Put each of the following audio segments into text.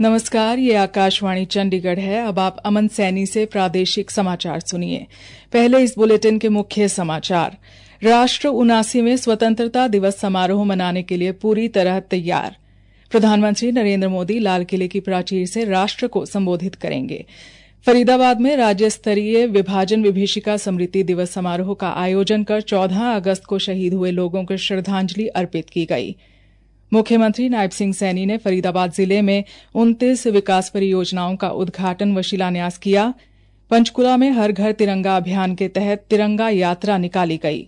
नमस्कार, ये आकाशवाणी चंडीगढ़ है। अब आप अमन सैनी से प्रादेशिक समाचार सुनिए। पहले इस बुलेटिन के मुख्य समाचार। राष्ट्र 79वें स्वतंत्रता दिवस समारोह मनाने के लिए पूरी तरह तैयार। प्रधानमंत्री नरेंद्र मोदी लाल किले की प्राचीर से राष्ट्र को संबोधित करेंगे। फरीदाबाद में राज्य स्तरीय विभाजन विभीषिका स्मृति दिवस समारोह का आयोजन कर 14 अगस्त को शहीद हुए लोगों को श्रद्धांजलि अर्पित की गई। मुख्यमंत्री नायब सिंह सैनी ने फरीदाबाद जिले में 29 विकास परियोजनाओं का उद्घाटन व शिलान्यास किया। पंचकुला में हर घर तिरंगा अभियान के तहत तिरंगा यात्रा निकाली गई।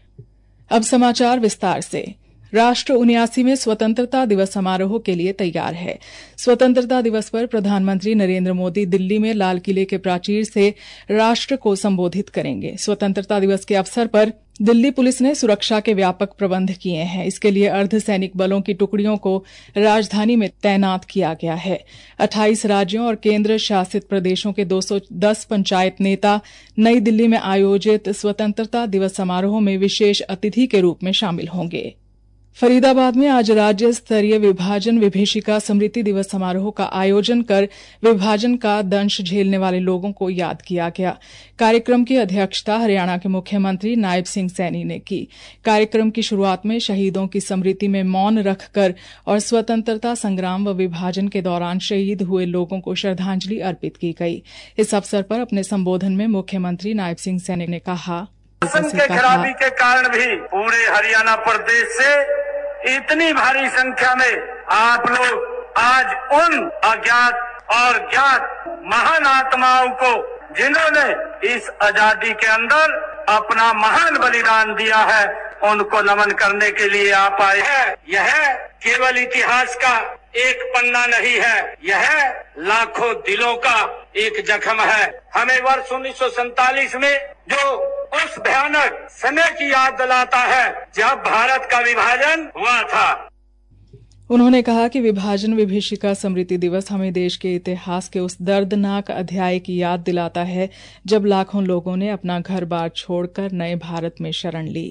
अब समाचार विस्तार से। राष्ट्र 79वें स्वतंत्रता दिवस समारोह के लिए तैयार है। स्वतंत्रता दिवस पर प्रधानमंत्री नरेंद्र मोदी दिल्ली में लाल किले के प्राचीर से राष्ट्र को संबोधित करेंगे। स्वतंत्रता दिवस के अवसर पर दिल्ली पुलिस ने सुरक्षा के व्यापक प्रबंध किए हैं। इसके लिए अर्धसैनिक बलों की टुकड़ियों को राजधानी में तैनात किया गया है। 28 राज्यों और केंद्र शासित प्रदेशों के 210 पंचायत नेता नई दिल्ली में आयोजित स्वतंत्रता दिवस समारोह में विशेष अतिथि के रूप में शामिल होंगे। फरीदाबाद में आज राज्य स्तरीय विभाजन विभीषिका स्मृति दिवस समारोह का आयोजन कर विभाजन का दंश झेलने वाले लोगों को याद किया गया। कार्यक्रम की अध्यक्षता हरियाणा के मुख्यमंत्री नायब सिंह सैनी ने की। कार्यक्रम की शुरुआत में शहीदों की स्मृति में मौन रखकर और स्वतंत्रता संग्राम व विभाजन के दौरान शहीद हुए लोगों को श्रद्धांजलि अर्पित की गई। इस अवसर पर अपने संबोधन में मुख्यमंत्री नायब सिंह सैनी ने कहा, शासन के खराबी के कारण भी पूरे हरियाणा प्रदेश से इतनी भारी संख्या में आप लोग आज उन अज्ञात और ज्ञात महान आत्माओं को, जिन्होंने इस आजादी के अंदर अपना महान बलिदान दिया है, उनको नमन करने के लिए आप आए हैं। यह केवल इतिहास का एक पन्ना नहीं है, यह लाखों दिलों का एक जख्म है। हमें वर्ष 1947 में जो उस भयानक समय की याद दिलाता है जब भारत का विभाजन हुआ था। उन्होंने कहा कि विभाजन विभीषिका स्मृति दिवस हमें देश के इतिहास के उस दर्दनाक अध्याय की याद दिलाता है जब लाखों लोगों ने अपना घर-बार छोड़कर नए भारत में शरण ली।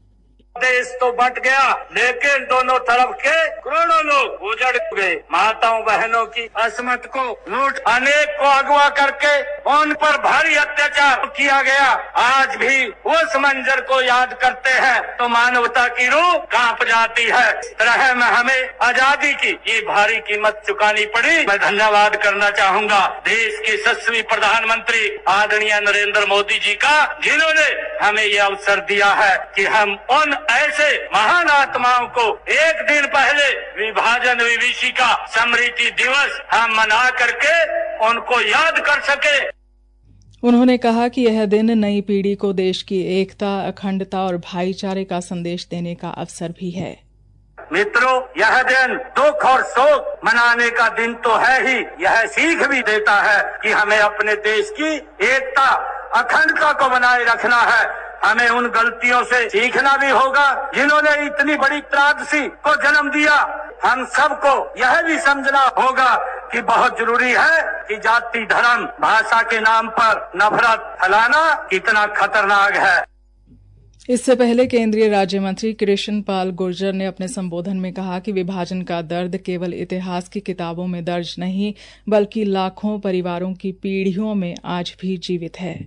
देश तो बट गया, लेकिन दोनों तरफ के करोड़ों लोग उजड़ गए। माताओं बहनों की असमत को लूट, अनेक को अगवा करके उन पर भारी अत्याचार किया गया। आज भी उस मंजर को याद करते हैं तो मानवता की रूह कांप जाती है। इस तरह में हमें आजादी की ये भारी कीमत चुकानी पड़ी। मैं धन्यवाद करना चाहूंगा देश के यशस्वी प्रधानमंत्री आदरणीय नरेंद्र मोदी जी का, जिन्होंने हमें ये अवसर दिया है कि हम उन ऐसे महान आत्माओं को एक दिन पहले विभाजन विभीषिका स्मृति दिवस हम मना करके उनको याद कर सके। उन्होंने कहा कि यह दिन नई पीढ़ी को देश की एकता, अखंडता और भाईचारे का संदेश देने का अवसर भी है। मित्रों, यह दिन दुख और शोक मनाने का दिन तो है ही, यह सीख भी देता है कि हमें अपने देश की एकता, अखंडता को बनाए रखना है। हमें उन गलतियों से सीखना भी होगा जिन्होंने इतनी बड़ी त्रासदी को जन्म दिया। हम सबको यह भी समझना होगा कि बहुत जरूरी है कि जाति, धर्म, भाषा के नाम पर नफरत फैलाना कितना खतरनाक है। इससे पहले केंद्रीय राज्य मंत्री कृष्ण पाल गुर्जर ने अपने संबोधन में कहा कि विभाजन का दर्द केवल इतिहास की किताबों में दर्ज नहीं, बल्कि लाखों परिवारों की पीढ़ियों में आज भी जीवित है।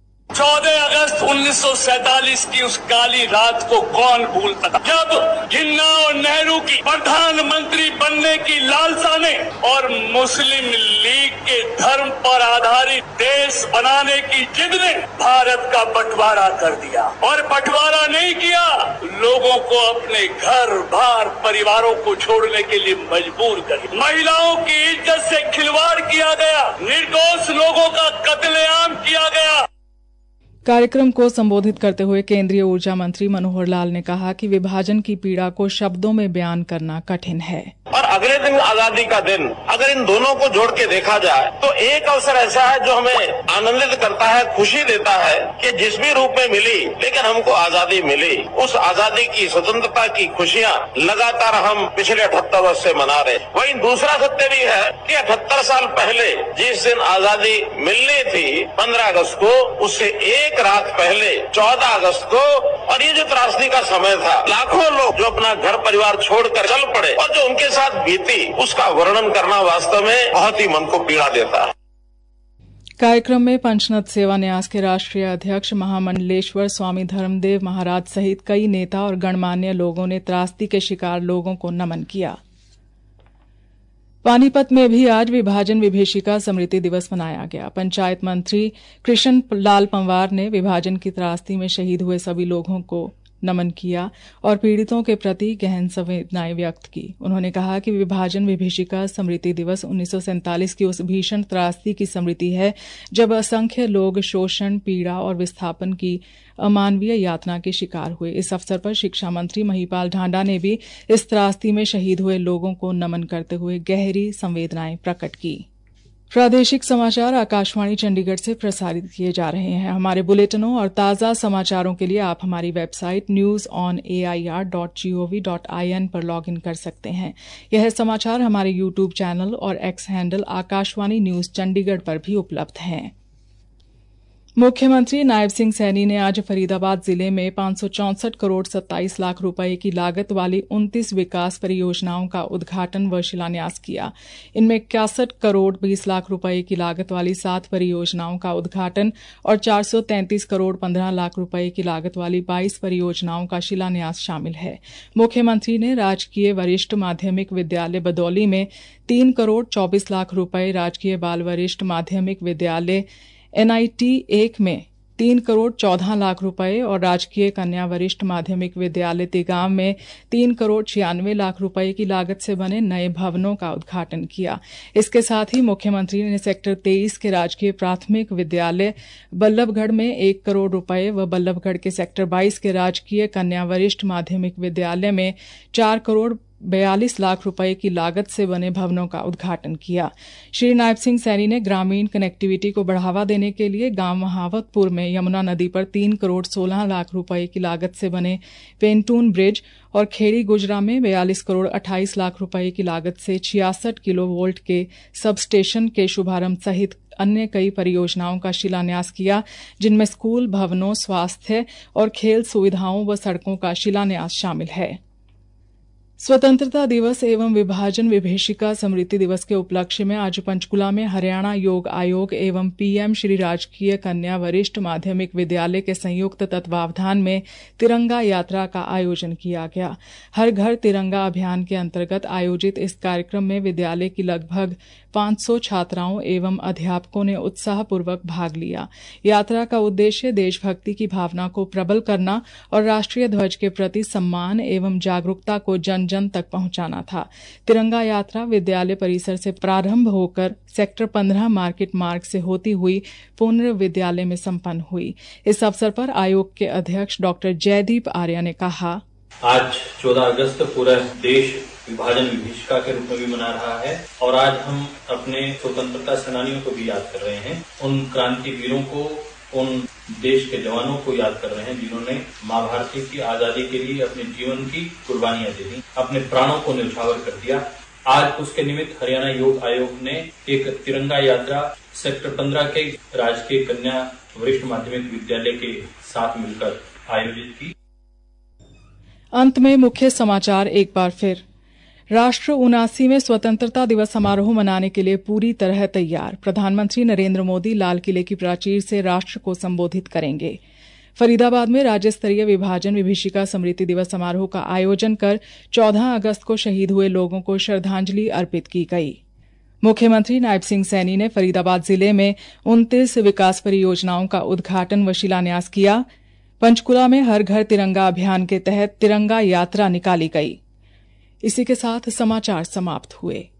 14 अगस्त 1947 की उस काली रात को कौन भूल सकता, जब जिन्ना और नेहरू की प्रधानमंत्री बनने की लालसा ने और मुस्लिम लीग के धर्म पर आधारित देश बनाने की जिद ने भारत का बंटवारा कर दिया। और बंटवारा नहीं किया, लोगों को अपने घर बार परिवारों को छोड़ने के लिए मजबूर कर दिया। महिलाओं की इज्जत से खिलवाड़ किया गया, निर्दोष लोगों का कत्लेआम किया गया। कार्यक्रम को संबोधित करते हुए केंद्रीय ऊर्जा मंत्री मनोहर लाल ने कहा कि विभाजन की पीड़ा को शब्दों में बयान करना कठिन है। और अगले दिन आजादी का दिन, अगर इन दोनों को जोड़ के देखा जाए तो एक अवसर ऐसा है जो हमें आनंदित करता है, खुशी देता है कि जिस भी रूप में मिली, लेकिन हमको आजादी मिली। उस आजादी की, स्वतंत्रता की खुशियां लगातार हम पिछले 78 वर्ष से मना रहे। वहीं दूसरा सत्य भी है कि 78 साल पहले जिस दिन आजादी मिलनी थी 15 अगस्त को, उससे एक एक रात पहले 14 अगस्त को, और ये जो त्रासदी का समय था, लाखों लोग जो अपना घर परिवार छोड़कर चल पड़े और जो उनके साथ बीती, उसका वर्णन करना वास्तव में बहुत ही मन को पीड़ा देता है। कार्यक्रम में पंचनद सेवा न्यास के राष्ट्रीय अध्यक्ष महामंडलेश्वर स्वामी धर्मदेव महाराज सहित कई नेता और गणमान्य लोगों ने त्रासदी के शिकार लोगों को नमन किया। पानीपत में भी आज विभाजन विभीषिका स्मृति दिवस मनाया गया। पंचायत मंत्री कृष्ण लाल पंवार ने विभाजन की त्रासदी में शहीद हुए सभी लोगों को नमन किया और पीड़ितों के प्रति गहन संवेदनाएं व्यक्त की। उन्होंने कहा कि विभाजन विभीषिका स्मृति दिवस 1947 की उस भीषण त्रासदी की स्मृति है जब असंख्य लोग शोषण, पीड़ा और विस्थापन की अमानवीय यातना के शिकार हुए। इस अवसर पर शिक्षा मंत्री महिपाल ढांडा ने भी इस त्रासदी में शहीद हुए लोगों को नमन करते हुए गहरी संवेदनाएं प्रकट की। प्रादेशिक समाचार आकाशवाणी चंडीगढ़ से प्रसारित किए जा रहे हैं। हमारे बुलेटिनों और ताज़ा समाचारों के लिए आप हमारी वेबसाइट newsonair.gov.in पर लॉगिन कर सकते हैं। यह समाचार हमारे यूट्यूब चैनल और X handle Akashvani news Chandigarh पर भी उपलब्ध हैं। मुख्यमंत्री नायब सिंह सैनी ने आज फरीदाबाद जिले में 564 करोड़ 27 लाख रुपए की लागत वाली 29 विकास परियोजनाओं का उद्घाटन व शिलान्यास किया। इनमें 61 करोड़ 20 लाख रुपए की लागत वाली 7 परियोजनाओं का उद्घाटन और 433 करोड़ 15 लाख रुपए की लागत वाली 22 परियोजनाओं का शिलान्यास शामिल है। मुख्यमंत्री ने राजकीय वरिष्ठ माध्यमिक विद्यालय बदौली में 3 करोड़ 24 लाख रुपए, राजकीय बाल वरिष्ठ माध्यमिक विद्यालय NIT 1 में 3 करोड़ 14 लाख रुपए और राजकीय कन्या वरिष्ठ माध्यमिक विद्यालय तिगांव में 3 करोड़ 96 लाख रुपए की लागत से बने नए भवनों का उद्घाटन किया। इसके साथ ही मुख्यमंत्री ने सेक्टर 23 के राजकीय प्राथमिक विद्यालय बल्लभगढ़ में 1 करोड़ रुपए व बल्लभगढ़ के सेक्टर 22 के राजकीय कन्या वरिष्ठ माध्यमिक विद्यालय में 4 करोड़ 42 लाख रुपए की लागत से बने भवनों का उद्घाटन किया। श्री नायब सिंह सैनी ने ग्रामीण कनेक्टिविटी को बढ़ावा देने के लिए गांव महावतपुर में यमुना नदी पर 3 करोड़ 16 लाख रुपए की लागत से बने पेंटून ब्रिज और खेड़ी गुजरा में 42 करोड़ 28 लाख रुपए की लागत से 66 किलोवोल्ट के सब स्टेशन के शुभारंभ सहित अन्य कई परियोजनाओं का शिलान्यास किया, जिनमें स्कूल भवनों, स्वास्थ्य और खेल सुविधाओं व सड़कों का शिलान्यास शामिल है। स्वतंत्रता दिवस एवं विभाजन विभीषिका स्मृति दिवस के उपलक्ष्य में आज पंचकुला में हरियाणा योग आयोग एवं PM श्री राजकीय कन्या वरिष्ठ माध्यमिक विद्यालय के संयुक्त तत्वावधान में तिरंगा यात्रा का आयोजन किया गया। हर घर तिरंगा अभियान के अंतर्गत आयोजित इस कार्यक्रम में विद्यालय की लगभग 500 छात्राओं एवं अध्यापकों ने उत्साहपूर्वक भाग लिया। यात्रा का उद्देश्य देशभक्ति की भावना को प्रबल करना और राष्ट्रीय ध्वज के प्रति सम्मान एवं जागरूकता को जन जन तक पहुंचाना था। तिरंगा यात्रा विद्यालय परिसर से प्रारंभ होकर सेक्टर 15 मार्केट मार्ग से होती हुई पुनः विद्यालय में संपन्न हुई। इस अवसर पर आयोग के अध्यक्ष डॉक्टर जयदीप आर्य ने कहा, आज 14 अगस्त पूरा देश विभाजन विभीषिका के रूप में भी मना रहा है और आज हम अपने स्वतंत्रता सेनानियों को भी याद कर रहे हैं। उन क्रांति वीरों को, उन देश के जवानों को याद कर रहे हैं जिन्होंने माँ भारती की आजादी के लिए अपने जीवन की कुर्बानियां दे दी, अपने प्राणों को न्यौछावर कर दिया। आज उसके निमित्त हरियाणा योग आयोग ने एक तिरंगा यात्रा सेक्टर 15 के राजकीय कन्या वरिष्ठ माध्यमिक विद्यालय के साथ मिलकर आयोजित की। अंत में मुख्य समाचार एक बार फिर। राष्ट्र 79वें स्वतंत्रता दिवस समारोह मनाने के लिए पूरी तरह तैयार। प्रधानमंत्री नरेंद्र मोदी लाल किले की प्राचीर से राष्ट्र को संबोधित करेंगे। फरीदाबाद में राज्य स्तरीय विभाजन विभीषिका स्मृति दिवस समारोह का आयोजन कर 14 अगस्त को शहीद हुए लोगों को श्रद्धांजलि अर्पित की गई। मुख्यमंत्री नायब सिंह सैनी ने फरीदाबाद जिले में 29 विकास परियोजनाओं का उद्घाटन व शिलान्यास किया। पंचकुला में हर घर तिरंगा अभियान के तहत तिरंगा यात्रा निकाली गई। इसी के साथ समाचार समाप्त हुए।